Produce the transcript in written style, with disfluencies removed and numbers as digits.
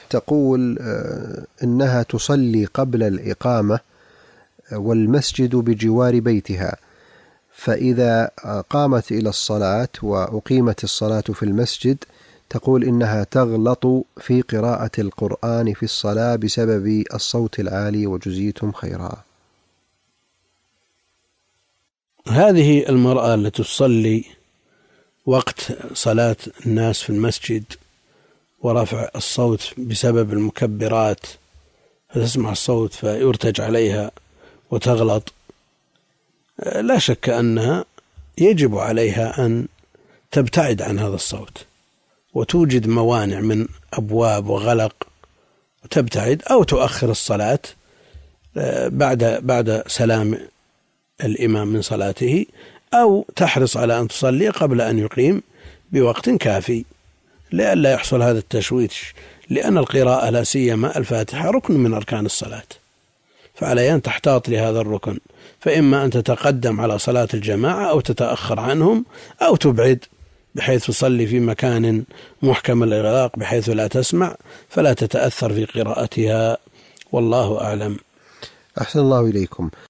تقول إنها تصلي قبل الإقامة والمسجد بجوار بيتها، فإذا قامت إلى الصلاة وأقيمت الصلاة في المسجد تقول إنها تغلط في قراءة القرآن في الصلاة بسبب الصوت العالي، وجزيتم خيرا. هذه المرأة التي تصلي وقت صلاة الناس في المسجد ورفع الصوت بسبب المكبرات، فتسمع الصوت فيرتج عليها وتغلط، لا شك أنها يجب عليها أن تبتعد عن هذا الصوت وتوجد موانع من أبواب وغلق وتبتعد، أو تؤخر الصلاة بعد سلام الإمام من صلاته، أو تحرص على أن تصلي قبل أن يقيم بوقت كافي لئلا يحصل هذا التشويش، لأن القراءة لا سيما الفاتحة ركن من أركان الصلاة، فعليها أن تحتاط لهذا الركن، فإما أن تتقدم على صلاة الجماعة أو تتأخر عنهم أو تبعد بحيث تصلي في مكان محكم الإغلاق بحيث لا تسمع فلا تتأثر في قراءتها، والله أعلم. أحسن الله إليكم.